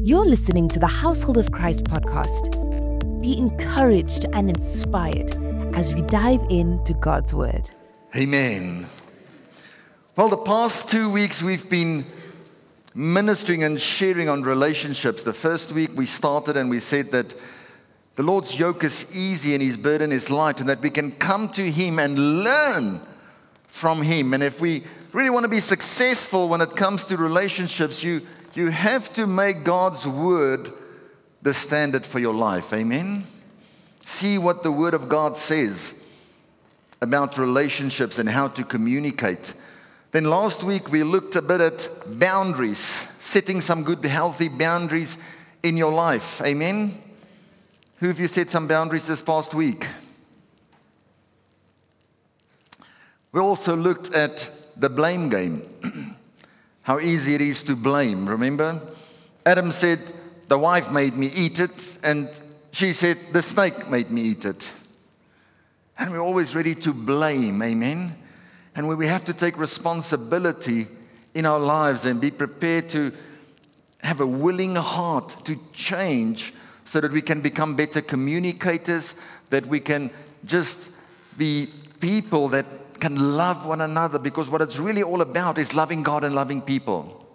You're listening to the Household of Christ podcast. Be encouraged and inspired as we dive into God's Word. Amen. Well, the past 2 weeks we've been ministering and sharing on relationships. The first week we started and we said that the Lord's yoke is easy and His burden is light, and that we can come to Him and learn from Him. And if we really want to be successful when it comes to relationships, you have to make God's Word the standard for your life. Amen? See what the Word of God says about relationships and how to communicate. Then last week we looked a bit at boundaries, setting some good, healthy boundaries in your life. Amen? Who of you set some boundaries this past week? We also looked at the blame game. How easy it is to blame, remember? Adam said, the wife made me eat it, and she said, the snake made me eat it. And we're always ready to blame, amen? And we have to take responsibility in our lives and be prepared to have a willing heart to change so that we can become better communicators, that we can just be people that can love one another, because what it's really all about is loving God and loving people.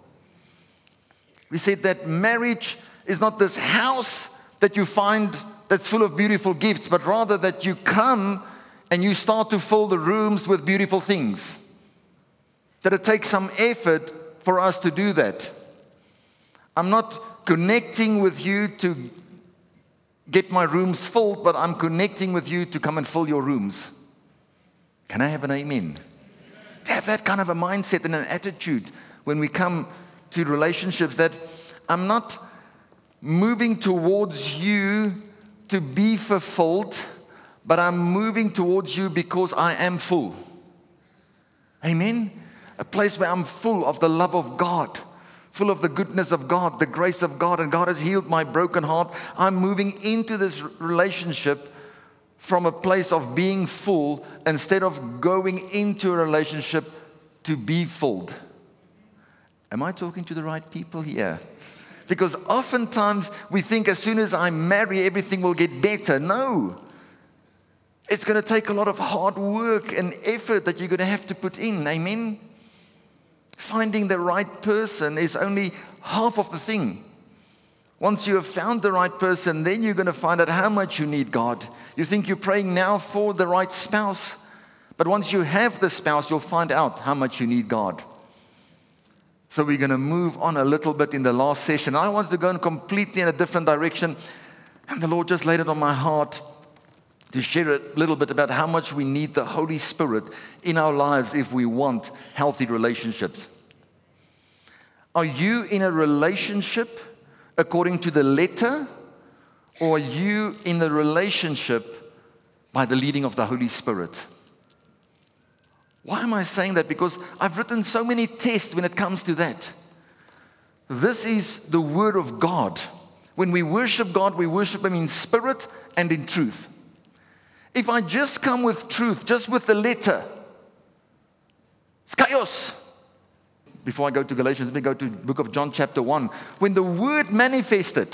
We said that marriage is not this house that you find that's full of beautiful gifts, but rather that you come and you start to fill the rooms with beautiful things. That it takes some effort for us to do that. I'm not connecting with you to get my rooms filled, but I'm connecting with you to come and fill your rooms. Can I have an amen? To have that kind of a mindset and an attitude when we come to relationships, that I'm not moving towards you to be fulfilled, but I'm moving towards you because I am full. Amen? A place where I'm full of the love of God, full of the goodness of God, the grace of God, and God has healed my broken heart. I'm moving into this relationship from a place of being full instead of going into a relationship to be filled. Am I talking to the right people here? Because oftentimes we think as soon as I marry, everything will get better. No. It's going to take a lot of hard work and effort that you're going to have to put in. Amen? Finding the right person is only half of the thing. Once you have found the right person, then you're going to find out how much you need God. You think you're praying now for the right spouse, but once you have the spouse, you'll find out how much you need God. So we're going to move on a little bit in the last session. I wanted to go in completely in a different direction, and the Lord just laid it on my heart to share a little bit about how much we need the Holy Spirit in our lives if we want healthy relationships. Are you in a relationship according to the letter, or are you in the relationship by the leading of the Holy Spirit? Why am I saying that? Because I've written so many tests when it comes to that. This is the Word of God. When we worship God, we worship Him in spirit and in truth. If I just come with truth, just with the letter, it's chaos. Before I go to Galatians, let me go to the book of John chapter 1. When the Word manifested,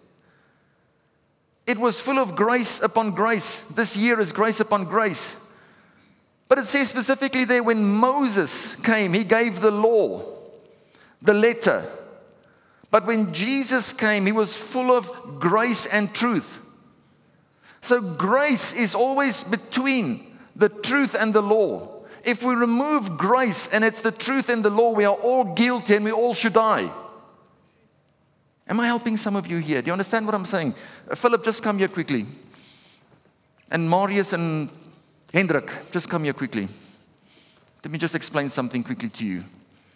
it was full of grace upon grace. This year is grace upon grace. But it says specifically there, when Moses came, he gave the law, the letter. But when Jesus came, He was full of grace and truth. So grace is always between the truth and the law. If we remove grace and it's the truth and the law, we are all guilty and we all should die. Am I helping some of you here? Do you understand what I'm saying? Philip, just come here quickly. And Marius and Hendrik, just come here quickly. Let me just explain something quickly to you.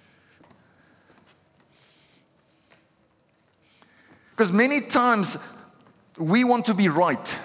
Because many times we want to be right.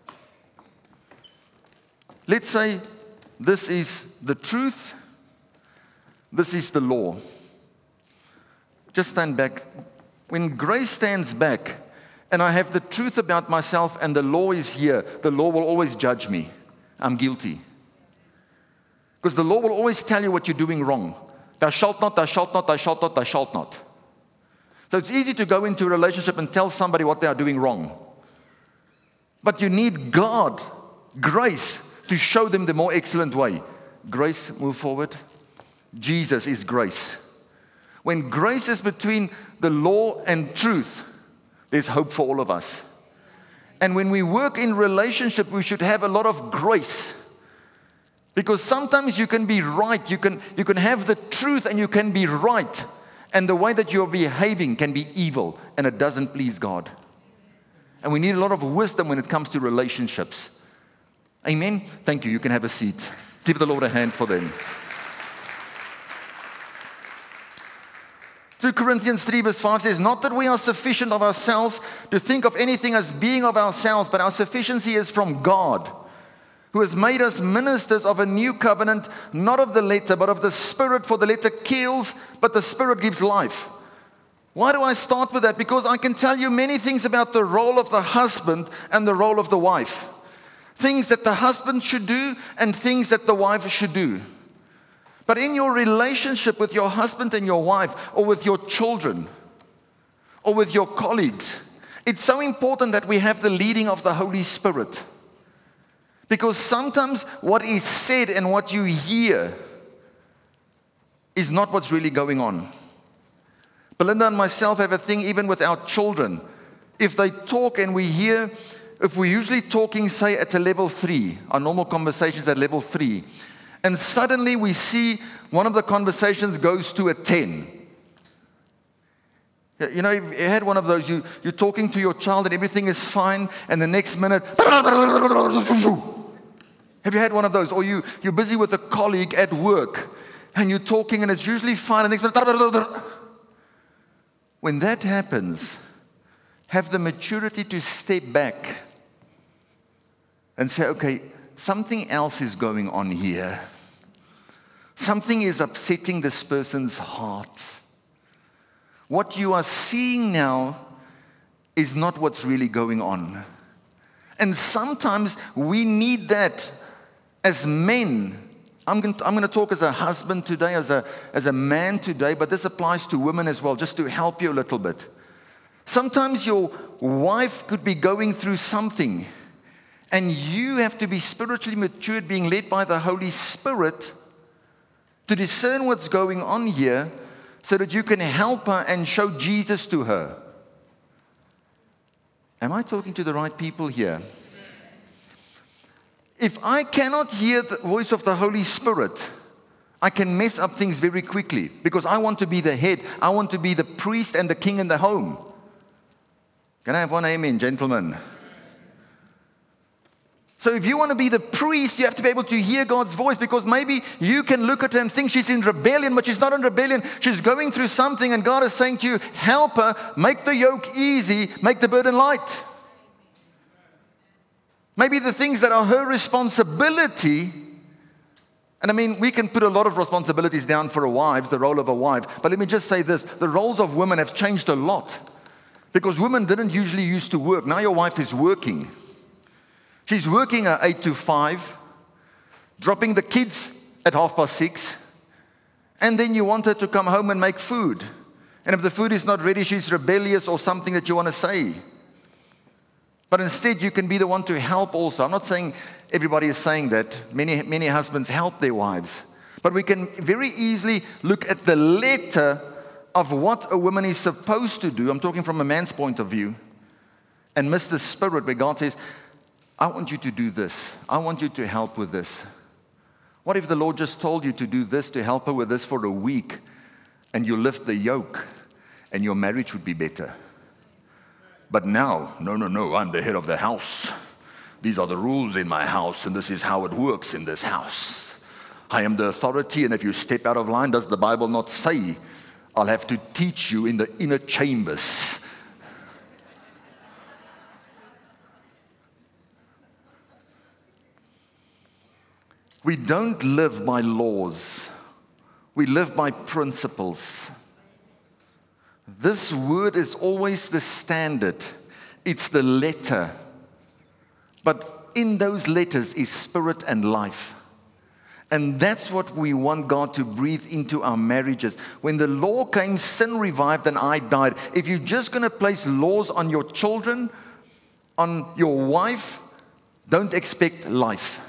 Let's say this is the truth, this is the law. Just stand back. When grace stands back and I have the truth about myself and the law is here, the law will always judge me. I'm guilty. Because the law will always tell you what you're doing wrong. Thou shalt not, thou shalt not, thou shalt not, thou shalt not. So it's easy to go into a relationship and tell somebody what they are doing wrong. But you need God, grace, to show them the more excellent way. Grace, move forward. Jesus is grace. When grace is between the law and truth, there's hope for all of us. And when we work in relationship, we should have a lot of grace. Because sometimes you can be right, you can have the truth and you can be right. And the way that you're behaving can be evil and it doesn't please God. And we need a lot of wisdom when it comes to relationships. Amen? Thank you. You can have a seat. Give the Lord a hand for them. 2 Corinthians 3 verse 5 says, not that we are sufficient of ourselves to think of anything as being of ourselves, but our sufficiency is from God, who has made us ministers of a new covenant, not of the letter, but of the Spirit, for the letter kills, but the Spirit gives life. Why do I start with that? Because I can tell you many things about the role of the husband and the role of the wife. Things that the husband should do and things that the wife should do. But in your relationship with your husband and your wife, or with your children, or with your colleagues, it's so important that we have the leading of the Holy Spirit. Because sometimes what is said and what you hear is not what's really going on. Belinda and myself have a thing even with our children. If they talk and we hear, if we're usually talking, say, at a level 3, our normal conversations at level 3, and suddenly we see one of the conversations goes to a 10. You know, you had one of those, you're talking to your child and everything is fine, and the next minute, have you had one of those? Or you're busy with a colleague at work, and you're talking and it's usually fine, and the next minute, when that happens, have the maturity to step back and say, okay, something else is going on here. Something is upsetting this person's heart. What you are seeing now is not what's really going on. And sometimes we need that as men. I'm going to talk as a husband today, as a man today, but this applies to women as well, just to help you a little bit. Sometimes your wife could be going through something, and you have to be spiritually matured, being led by the Holy Spirit to discern what's going on here so that you can help her and show Jesus to her. Am I talking to the right people here? If I cannot hear the voice of the Holy Spirit, I can mess up things very quickly because I want to be the head. I want to be the priest and the king in the home. Can I have one amen, gentlemen? So if you want to be the priest, you have to be able to hear God's voice, because maybe you can look at her and think she's in rebellion, but she's not in rebellion. She's going through something, and God is saying to you, help her, make the yoke easy, make the burden light. Maybe the things that are her responsibility, and I mean, we can put a lot of responsibilities down for a wife, the role of a wife, but let me just say this, the roles of women have changed a lot, because women didn't usually used to work. Now your wife is working. She's working at 8 to 5, dropping the kids at 6:30, and then you want her to come home and make food. And if the food is not ready, she's rebellious or something that you want to say. But instead, you can be the one to help also. I'm not saying everybody is saying that. Many husbands help their wives. But we can very easily look at the letter of what a woman is supposed to do. I'm talking from a man's point of view. And miss the spirit where God says, I want you to do this. I want you to help with this. What if the Lord just told you to do this, to help her with this for a week, and you lift the yoke, and your marriage would be better? But now, no, I'm the head of the house. These are the rules in my house, and this is how it works in this house. I am the authority, and if you step out of line, does the Bible not say, I'll have to teach you in the inner chambers? We don't live by laws. We live by principles. This word is always the standard. It's the letter. But in those letters is spirit and life. And that's what we want God to breathe into our marriages. When the law came, sin revived and I died. If you're just going to place laws on your children, on your wife, don't expect life.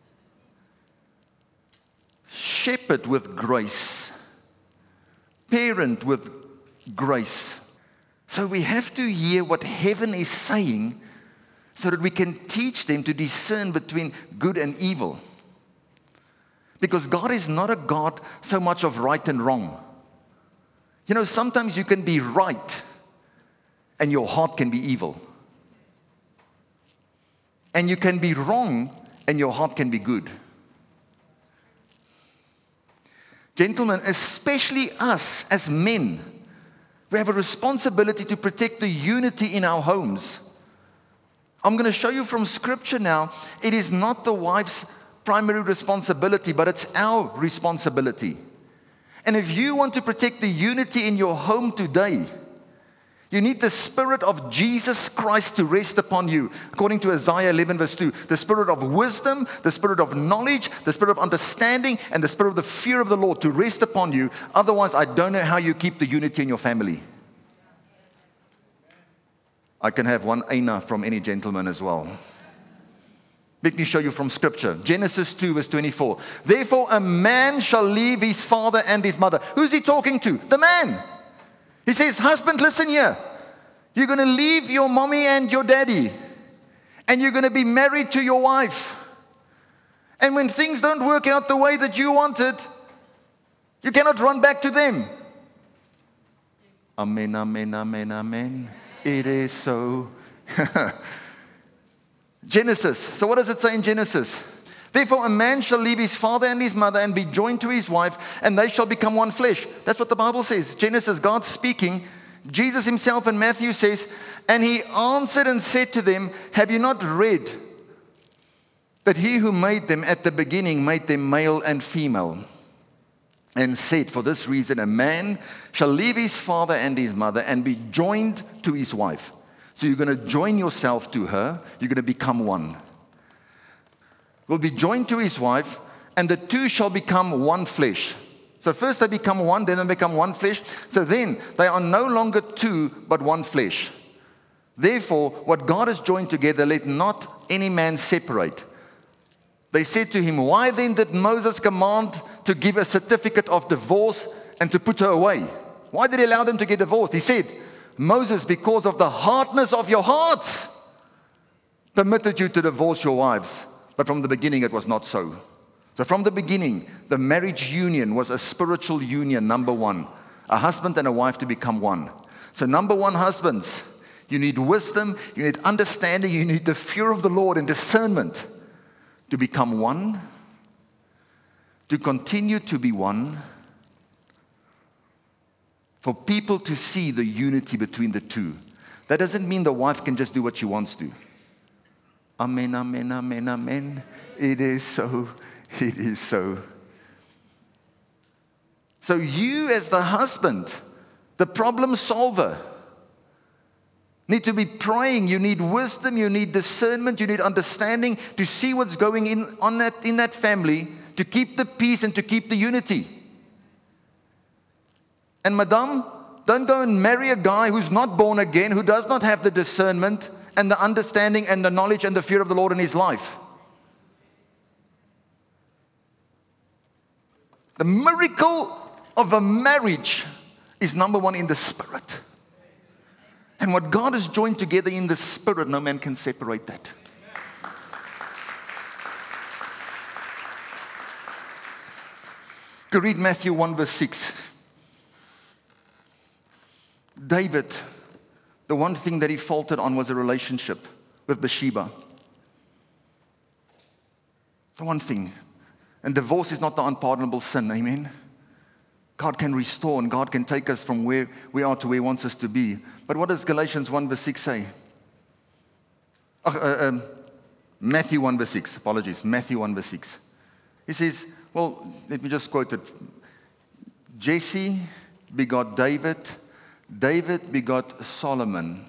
Shepherd with grace. Parent with grace. So we have to hear what heaven is saying so that we can teach them to discern between good and evil. Because God is not a God so much of right and wrong. You know, sometimes you can be right and your heart can be evil. And you can be wrong and your heart can be good. Gentlemen, especially us as men, we have a responsibility to protect the unity in our homes. I'm going to show you from Scripture now, it is not the wife's primary responsibility, but it's our responsibility. And if you want to protect the unity in your home today, you need the Spirit of Jesus Christ to rest upon you. According to Isaiah 11 verse 2, the Spirit of wisdom, the Spirit of knowledge, the Spirit of understanding, and the Spirit of the fear of the Lord to rest upon you. Otherwise, I don't know how you keep the unity in your family. I can have one aina from any gentleman as well. Let me show you from Scripture. Genesis 2 verse 24. Therefore a man shall leave his father and his mother. Who's he talking to? The man. He says, husband, listen here. You're going to leave your mommy and your daddy. And you're going to be married to your wife. And when things don't work out the way that you wanted, you cannot run back to them. Amen, amen, amen, amen. It is so. Genesis. So what does it say in Genesis? Therefore a man shall leave his father and his mother and be joined to his wife, and they shall become one flesh. That's what the Bible says. Genesis, God speaking. Jesus himself in Matthew says, and he answered and said to them, have you not read that he who made them at the beginning made them male and female? And said, for this reason a man shall leave his father and his mother and be joined to his wife. So you're going to join yourself to her. You're going to become one. Will be joined to his wife, and the two shall become one flesh. So first they become one, then they become one flesh. So then they are no longer two, but one flesh. Therefore, what God has joined together, let not any man separate. They said to him, why then did Moses command to give a certificate of divorce and to put her away? Why did he allow them to get divorced? He said, Moses, because of the hardness of your hearts, permitted you to divorce your wives. But from the beginning, it was not so. So from the beginning, the marriage union was a spiritual union, number one. A husband and a wife to become one. So number one, husbands, you need wisdom, you need understanding, you need the fear of the Lord and discernment to become one, to continue to be one, for people to see the unity between the two. That doesn't mean the wife can just do what she wants to. Amen, amen, amen, amen. It is so. It is so. So you as the husband, the problem solver, need to be praying. You need wisdom, you need discernment, you need understanding to see what's going on in that family, to keep the peace and to keep the unity. And madam, don't go and marry a guy who's not born again, who does not have the discernment and the understanding and the knowledge and the fear of the Lord in his life. The miracle of a marriage is number one in the Spirit. And what God has joined together in the Spirit, no man can separate that. You read Matthew 1 verse 6. David, the one thing that he faltered on was a relationship with Bathsheba. The one thing. And divorce is not the unpardonable sin, amen? God can restore and God can take us from where we are to where he wants us to be. But what does Galatians 1 verse 6 say? Matthew 1 verse 6, apologies, Matthew 1 verse 6. He says, well, let me just quote it. Jesse begot David, David begot Solomon,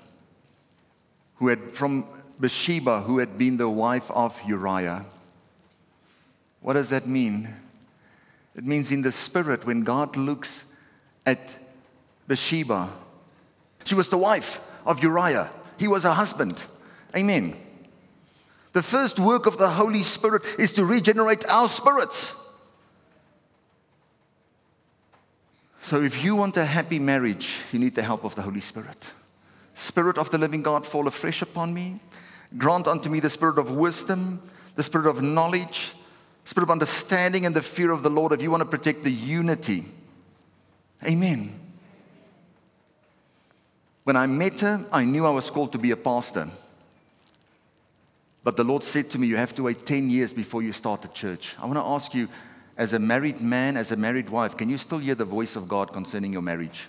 who had from Bathsheba, who had been the wife of Uriah. What does that mean? It means in the spirit, when God looks at Bathsheba, she was the wife of Uriah. He was her husband. Amen. The first work of the Holy Spirit is to regenerate our spirits. So if you want a happy marriage, you need the help of the Holy Spirit. Spirit of the living God, fall afresh upon me. Grant unto me the spirit of wisdom, the spirit of knowledge, spirit of understanding and the fear of the Lord, if you want to protect the unity. Amen. When I met her, I knew I was called to be a pastor. But the Lord said to me, you have to wait 10 years before you start a church. I want to ask you, as a married man, as a married wife, can you still hear the voice of God concerning your marriage?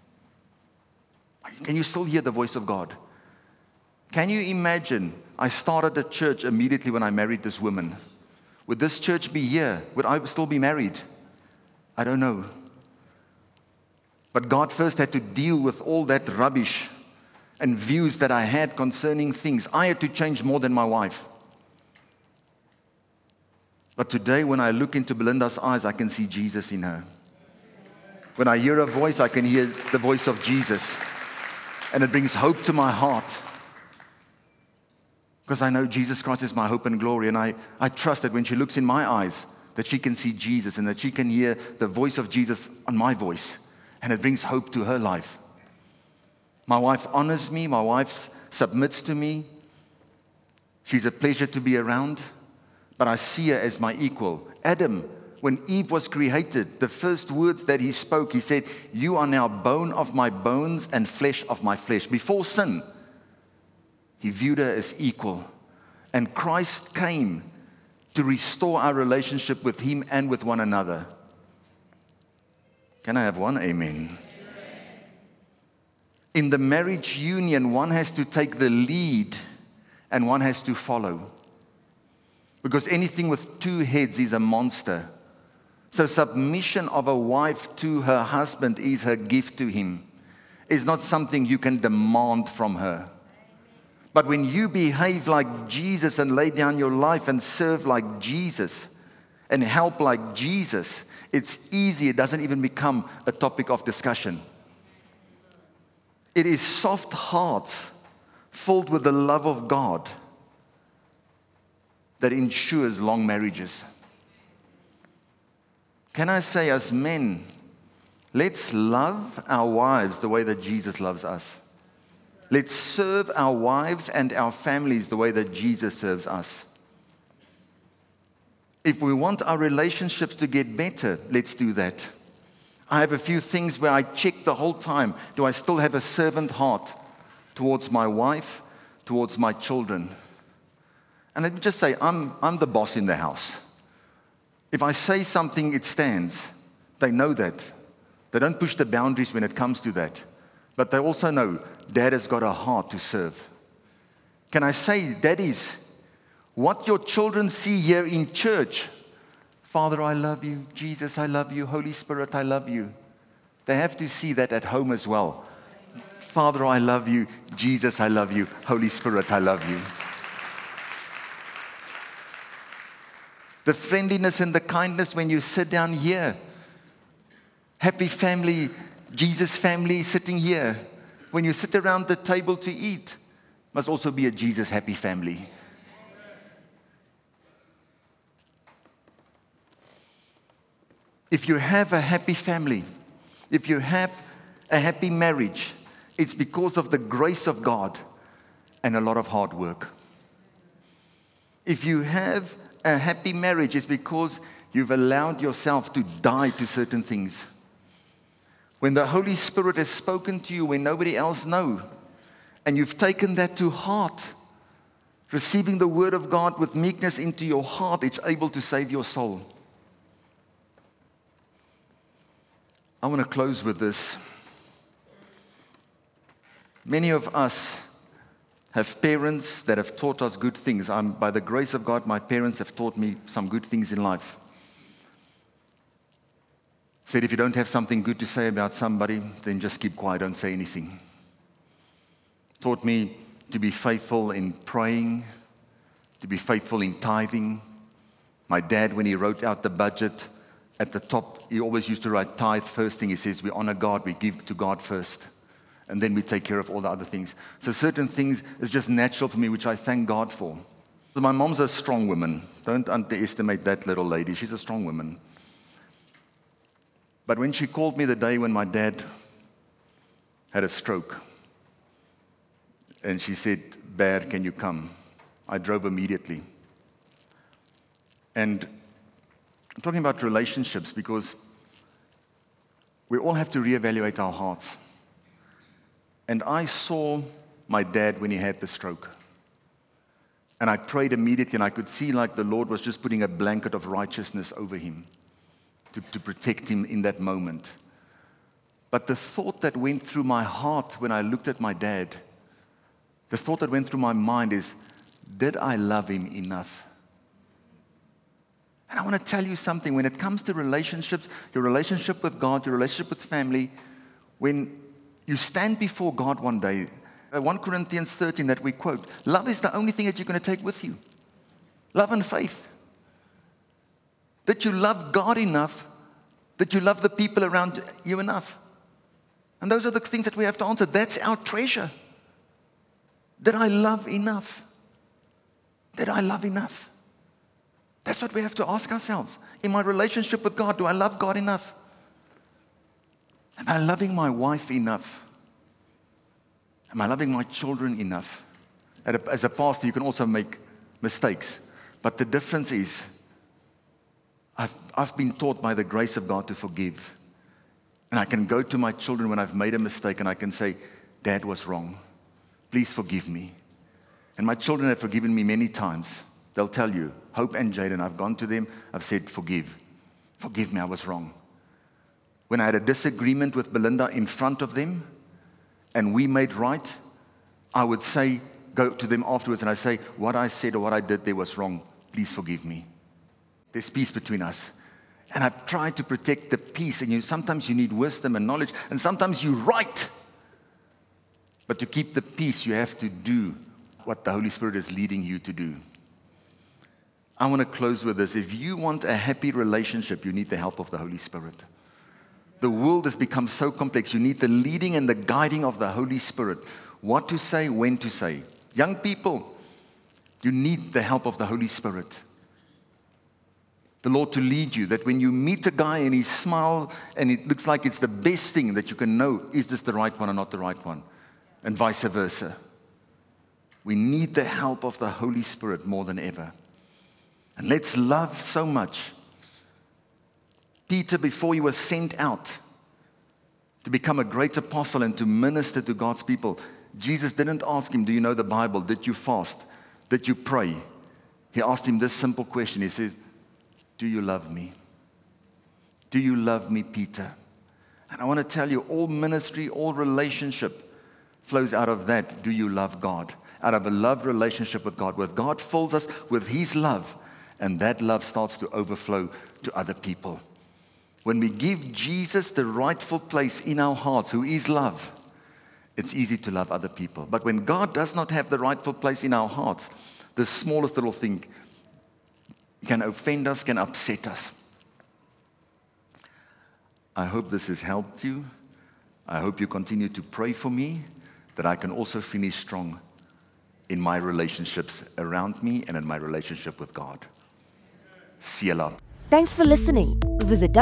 Can you still hear the voice of God? Can you imagine, I started a church immediately when I married this woman. Would this church be here? Would I still be married? I don't know. But God first had to deal with all that rubbish and views that I had concerning things. I had to change more than my wife. But today, when I look into Belinda's eyes, I can see Jesus in her. When I hear her voice, I can hear the voice of Jesus. And it brings hope to my heart. Because I know Jesus Christ is my hope and glory. And I trust that when she looks in my eyes, that she can see Jesus and that she can hear the voice of Jesus on my voice. And it brings hope to her life. My wife honors me. My wife submits to me. She's a pleasure to be around. But I see her as my equal. Adam, when Eve was created, the first words that he spoke, he said, you are now bone of my bones and flesh of my flesh. Before sin, he viewed her as equal. And Christ came to restore our relationship with him and with one another. Can I have one? Amen. In the marriage union, one has to take the lead and one has to follow. Because anything with two heads is a monster. So submission of a wife to her husband is her gift to him. It's not something you can demand from her. But when you behave like Jesus and lay down your life and serve like Jesus and help like Jesus, it's easy. It doesn't even become a topic of discussion. It is soft hearts filled with the love of God that ensures long marriages. Can I say, as men, let's love our wives the way that Jesus loves us. Let's serve our wives and our families the way that Jesus serves us. If we want our relationships to get better, let's do that. I have a few things where I check the whole time. Do I still have a servant heart towards my wife, towards my children? And let me just say, I'm the boss in the house. If I say something, it stands. They know that. They don't push the boundaries when it comes to that. But they also know Dad has got a heart to serve. Can I say, daddies, what your children see here in church, Father, I love you. Jesus, I love you. Holy Spirit, I love you. They have to see that at home as well. Father, I love you. Jesus, I love you. Holy Spirit, I love you. The friendliness and the kindness when you sit down here. Happy family, Jesus family sitting here. When you sit around the table to eat, must also be a Jesus happy family. If you have a happy family, if you have a happy marriage, it's because of the grace of God and a lot of hard work. If you have a happy marriage, it's because you've allowed yourself to die to certain things. When the Holy Spirit has spoken to you when nobody else knows, and you've taken that to heart, receiving the word of God with meekness into your heart, it's able to save your soul. I want to close with this. Many of us have parents that have taught us good things. By the grace of God, my parents have taught me some good things in life. Said if you don't have something good to say about somebody, then just keep quiet, don't say anything. Taught me to be faithful in praying, to be faithful in tithing. My dad, when he wrote out the budget, at the top, he always used to write tithe. First thing he says, we honor God, we give to God first. And then we take care of all the other things. So certain things is just natural for me, which I thank God for. My mom's a strong woman. Don't underestimate that little lady. She's a strong woman. But when she called me the day when my dad had a stroke, and she said, Bear, can you come? I drove immediately. And I'm talking about relationships because we all have to reevaluate our hearts. And I saw my dad when he had the stroke. And I prayed immediately, and I could see like the Lord was just putting a blanket of righteousness over him to protect him in that moment. But the thought that went through my heart when I looked at my dad, the thought that went through my mind is, did I love him enough? And I want to tell you something. When it comes to relationships, your relationship with God, your relationship with family, when you stand before God one day, 1 Corinthians 13 that we quote, love is the only thing that you're going to take with you. Love and faith. That you love God enough, that you love the people around you enough. And those are the things that we have to answer. That's our treasure. Did I love enough? Did I love enough? That's what we have to ask ourselves. In my relationship with God, do I love God enough? Am I loving my wife enough? Am I loving my children enough? As a pastor, you can also make mistakes. But the difference is, I've been taught by the grace of God to forgive. And I can go to my children when I've made a mistake and I can say, Dad was wrong. Please forgive me. And my children have forgiven me many times. They'll tell you, Hope and Jaden, I've gone to them, I've said, forgive. Forgive me, I was wrong. When I had a disagreement with Belinda in front of them, and we made right, I would say, go to them afterwards, and I say, what I said or what I did there was wrong. Please forgive me. There's peace between us. And I've tried to protect the peace, and sometimes you need wisdom and knowledge, and sometimes you're right. But to keep the peace, you have to do what the Holy Spirit is leading you to do. I want to close with this. If you want a happy relationship, you need the help of the Holy Spirit. The world has become so complex. You need the leading and the guiding of the Holy Spirit. What to say, when to say. Young people, you need the help of the Holy Spirit. The Lord to lead you, that when you meet a guy and he smiles and it looks like it's the best thing that you can know, is this the right one or not the right one? And vice versa. We need the help of the Holy Spirit more than ever. And let's love so much. Peter, before he was sent out to become a great apostle and to minister to God's people, Jesus didn't ask him, do you know the Bible? Did you fast? Did you pray? He asked him this simple question. He says, do you love me? Do you love me, Peter? And I want to tell you, all ministry, all relationship flows out of that. Do you love God? Out of a love relationship with God, where God fills us with his love, and that love starts to overflow to other people. When we give Jesus the rightful place in our hearts, who is love, it's easy to love other people. But when God does not have the rightful place in our hearts, the smallest little thing can offend us, can upset us. I hope this has helped you. I hope you continue to pray for me, that I can also finish strong in my relationships around me and in my relationship with God. Selah. Thanks for listening. Visit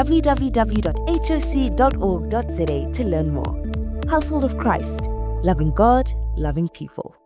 www.hoc.org.za to learn more. Household of Christ, loving God, loving people.